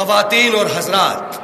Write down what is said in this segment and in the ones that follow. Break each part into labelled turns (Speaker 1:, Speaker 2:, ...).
Speaker 1: ख़वातीन और हज़रात,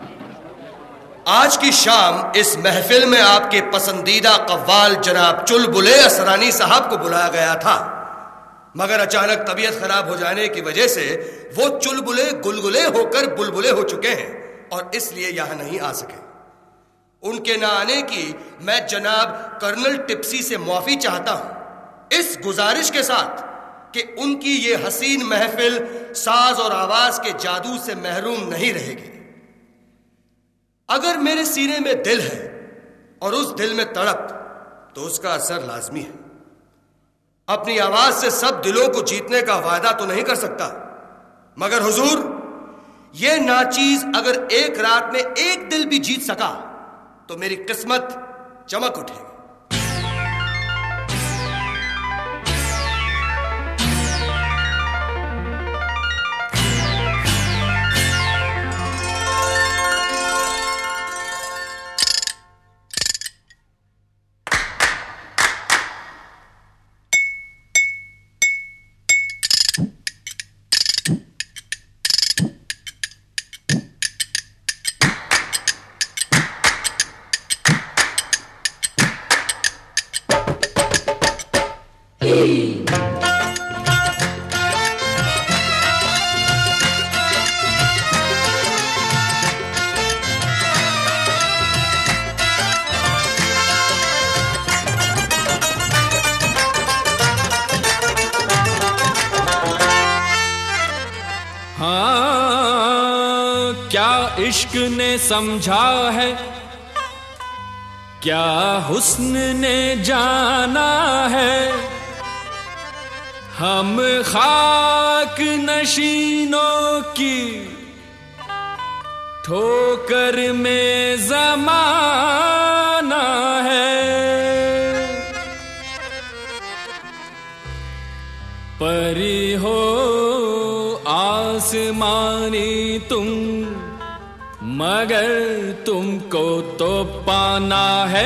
Speaker 1: आज की शाम इस महफिल में आपके पसंदीदा कव्वाल जनाब चुलबुले असरानी साहब को बुलाया गया था, मगर अचानक तबीयत खराब हो जाने की वजह से वो चुलबुले गुलगुले होकर बुलबुले हो चुके हैं और इसलिए यहां नहीं आ सके। उनके ना आने की मैं जनाब कर्नल टिप्सी से माफी चाहता हूं, इस गुजारिश के साथ कि उनकी ये हसीन महफिल साज और आवाज के जादू से महरूम नहीं रहेगी। अगर मेरे सीने में दिल है और उस दिल में तड़प, तो उसका असर लाजमी है। अपनी आवाज से सब दिलों को जीतने का वादा तो नहीं कर सकता, मगर हुजूर, ये नाचीज अगर एक रात में एक दिल भी जीत सका तो मेरी किस्मत चमक उठेगी।
Speaker 2: इश्क ने समझा है, क्या हुस्न ने जाना है, हम खाक नशीनों की ठोकर में ज़माना है। परी हो आसमानी तुम, मगर तुमको तो पाना है।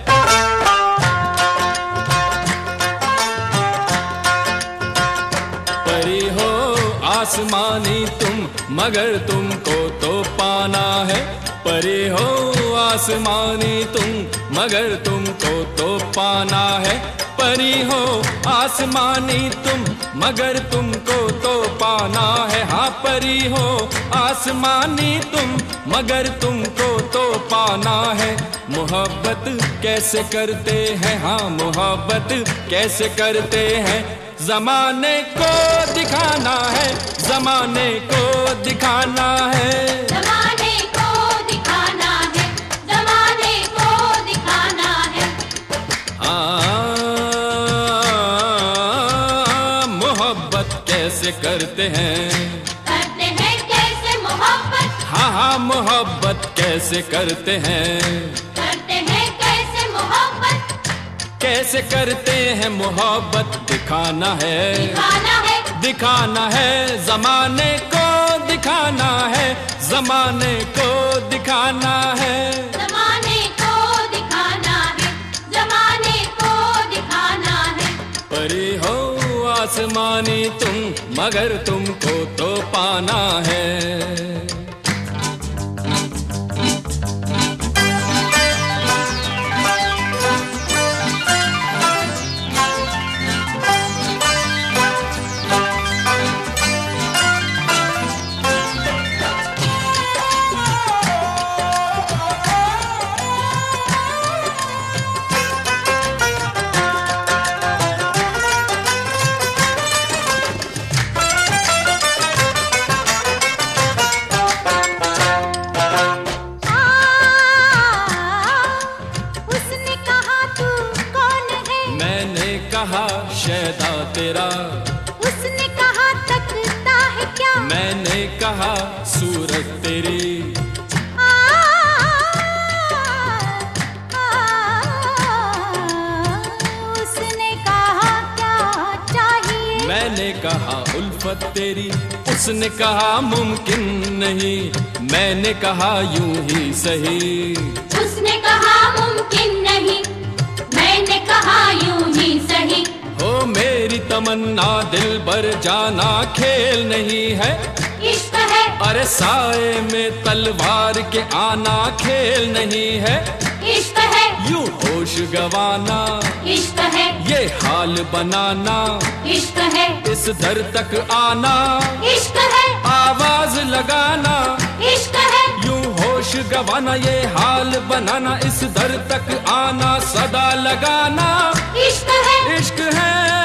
Speaker 2: परी हो आसमानी तुम, मगर तुमको तो पाना है। परी हो आसमानी तुम, मगर तुमको तो पाना है। परी हो आसमानी तुम, मगर तुमको तो पाना है। हाँ, परी हो आसमानी तुम, मगर तुमको तो पाना है। मोहब्बत कैसे करते हैं, हाँ मोहब्बत कैसे करते हैं, ज़माने को दिखाना है, ज़माने को दिखाना है।
Speaker 3: ज़माने को दिखाना है, ज़माने को दिखाना है।
Speaker 2: मोहब्बत कैसे करते हैं,
Speaker 3: कैसे मोहब्बत।
Speaker 2: हाँ मोहब्बत कैसे करते हैं,
Speaker 3: कैसे मोहब्बत।
Speaker 2: कैसे करते हैं मोहब्बत, दिखाना है,
Speaker 3: दिखाना है,
Speaker 2: दिखाना है। ज़माने को दिखाना है, ज़माने को दिखाना है।
Speaker 3: ज़माने को दिखाना है, ज़माने को दिखाना है।
Speaker 2: परी हो आसमानी तुम, मगर तुमको तो पाना है। शैदा तेरा,
Speaker 3: उसने कहा तकता है क्या,
Speaker 2: मैंने कहा सूरत तेरी।
Speaker 3: उसने कहा क्या चाहिए,
Speaker 2: मैंने कहा उल्फत तेरी। उसने कहा मुमकिन नहीं, मैंने कहा यूं ही सही।
Speaker 3: उसने कहा मुमकिन नहीं, मैंने कहा यूं ही सही।
Speaker 2: हो मेरी तमन्ना दिल भर जाना खेल नहीं है,
Speaker 3: इश्क है
Speaker 2: अरे साए में तलवार के आना खेल नहीं है,
Speaker 3: इश्क है।
Speaker 2: यूं होश गवाना
Speaker 3: इश्क है।
Speaker 2: ये हाल बनाना
Speaker 3: इश्क है।
Speaker 2: इस दर तक आना
Speaker 3: इश्क है।
Speaker 2: आवाज लगाना
Speaker 3: इश्क है।
Speaker 2: यूं होश गवाना ये हाल बनाना इस दर तक आना सदा लगाना
Speaker 3: इश्क है।
Speaker 2: इश्क है।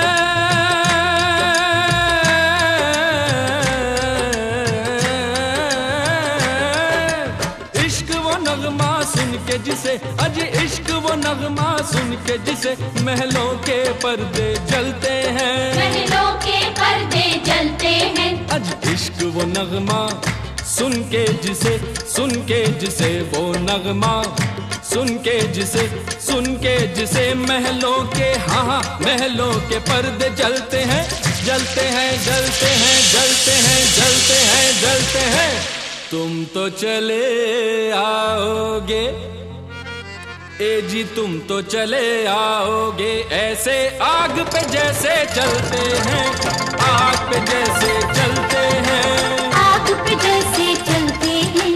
Speaker 2: जिसे अज इश्क वो नगमा सुन के जिसे महलों के पर्दे जलते हैं,
Speaker 3: महलों के पर्दे जलते हैं।
Speaker 2: अज इश्क वो नगमा सुन के जिसे वो नगमा सुन के जिसे महलों के हाँ महलों के पर्दे जलते हैं, जलते हैं, जलते हैं, जलते हैं, जलते हैं, जलते हैं। तुम तो चले आओगे ए जी, तुम तो चले आओगे ऐसे आग पे जैसे चलते हैं, आग पे जैसे चलते हैं,
Speaker 3: आग पे जैसे चलते हैं।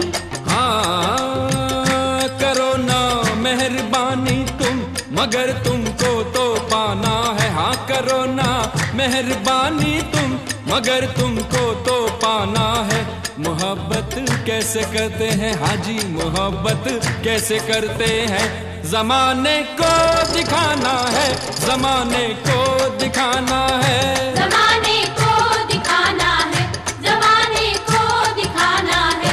Speaker 2: हाँ करो ना मेहरबानी तुम मगर तुमको तो पाना है, हाँ करो ना मेहरबानी तुम मगर तुमको तो पाना है। मोहब्बत कैसे करते हैं हाजी, मोहब्बत कैसे करते हैं, ज़माने को दिखाना है, ज़माने को दिखाना है,
Speaker 3: ज़माने को दिखाना है, ज़माने को दिखाना है।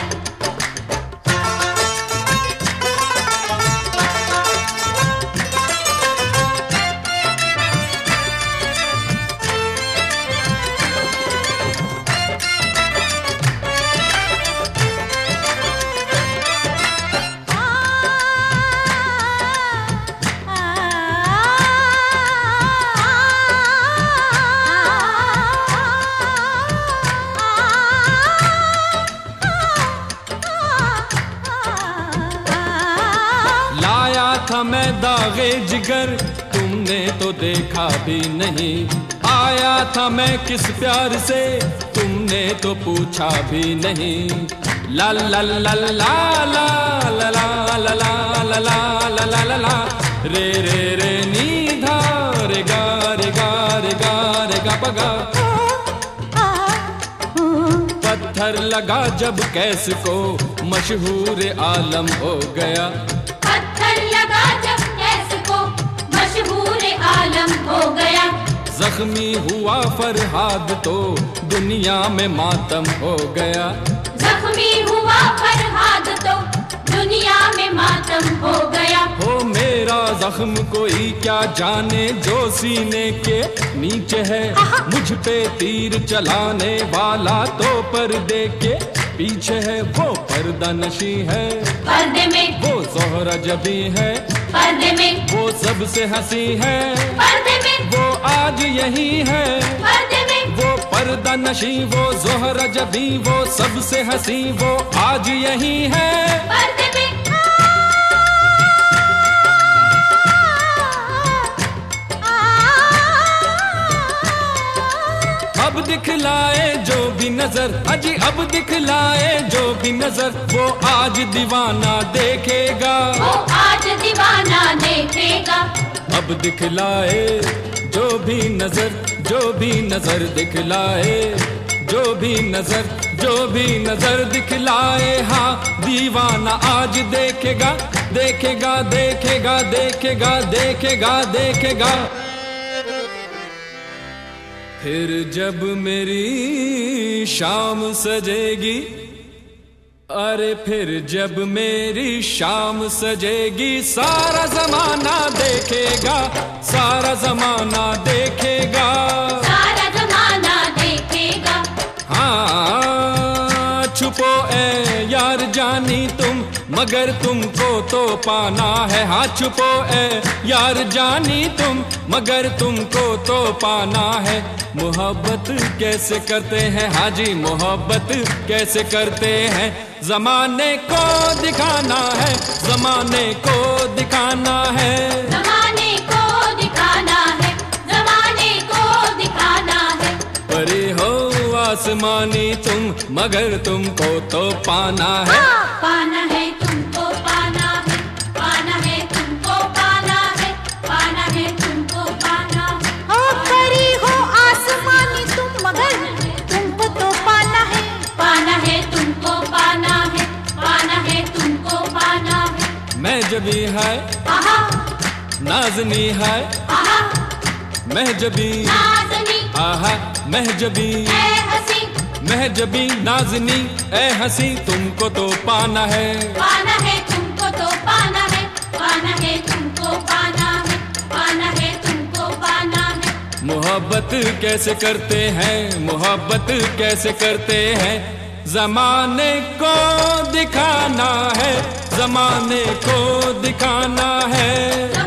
Speaker 2: था मैं दागे जिगर तुमने तो देखा भी नहीं, आया था मैं किस प्यार से तुमने तो पूछा भी नहीं। ला ला ला ला ला ला ला ला ला ला ला ला ला ला रे रे रे नी धा रे गा रे गा रे गा रे गा पगा। पत्थर लगा जब कैस को मशहूर आलम हो गया,
Speaker 3: पत्थर लगा जब कैस को मशहूर आलम हो गया।
Speaker 2: जख्मी हुआ फरहाद तो दुनिया में मातम हो गया,
Speaker 3: जख्मी हुआ फरहाद तो दुनिया में मातम हो गया।
Speaker 2: हो मेरा जख्म कोई क्या जाने जो सीने के नीचे है, मुझ पे तीर चलाने वाला तो पर्दे के पीछे है। वो पर्दा नशी है
Speaker 3: पर्दे में,
Speaker 2: वो ज़ोहरा जबी है
Speaker 3: पर्दे में,
Speaker 2: वो सबसे हंसी है
Speaker 3: पर्दे में,
Speaker 2: वो आज यही है
Speaker 3: पर्दे में।
Speaker 2: वो पर्दा नशी वो ज़ोहरा जबी वो सबसे हंसी वो आज यही है
Speaker 3: पर्दे में।
Speaker 2: अब दिखलाए जो भी नजर अजी, अब दिखलाए जो भी नजर वो आज दीवाना देखेगा,
Speaker 3: वो आज दीवाना देखेगा।
Speaker 2: अब दिखलाए जो भी नजर, जो भी नजर दिखलाए, जो भी नजर, जो भी नजर दिखलाए, हाँ दीवाना आज देखेगा, देखेगा, देखेगा, देखेगा, देखेगा, देखेगा। फिर जब मेरी शाम सजेगी, अरे फिर जब मेरी शाम सजेगी, सारा जमाना देखेगा, सारा जमाना देखेगा,
Speaker 3: सारा जमाना देखेगा।
Speaker 2: हाँ छुपो ए यार जानी तुम मगर तुमको तो पाना है, हाँ छुपो ए यार जानी तुम मगर तुमको तो पाना है। मोहब्बत कैसे करते हैं हाजी, मोहब्बत कैसे करते हैं, जमाने को दिखाना है, जमाने को दिखाना है,
Speaker 3: जमाने को दिखाना है, जमाने को दिखाना है।
Speaker 2: परे हो आसमान आसमानी तुम मगर तुमको तो पाना है।
Speaker 3: पाना है तुमको, पाना है, पाना है तुमको, पाना है, पाना है तुमको, पाना है।
Speaker 4: ओ परी हो आसमानी तुम मगर तुमको तो पाना है।
Speaker 3: पाना है तुमको, पाना है, पाना है तुमको, पाना है।
Speaker 2: मैं जबी है
Speaker 3: आहा
Speaker 2: नाजनी है,
Speaker 3: आहा
Speaker 2: महजबी
Speaker 3: नाज़नी
Speaker 2: आहा महजबी,
Speaker 3: ऐ हसी,
Speaker 2: महजबी नाजनी ए हंसी तुमको तो पाना है।
Speaker 3: पाना है तुमको तो पाना है, पाना है तुमको, पाना है, पाना है तुमको, पाना है।
Speaker 2: मोहब्बत कैसे करते हैं, मोहब्बत कैसे करते हैं, जमाने को दिखाना है, जमाने को दिखाना है।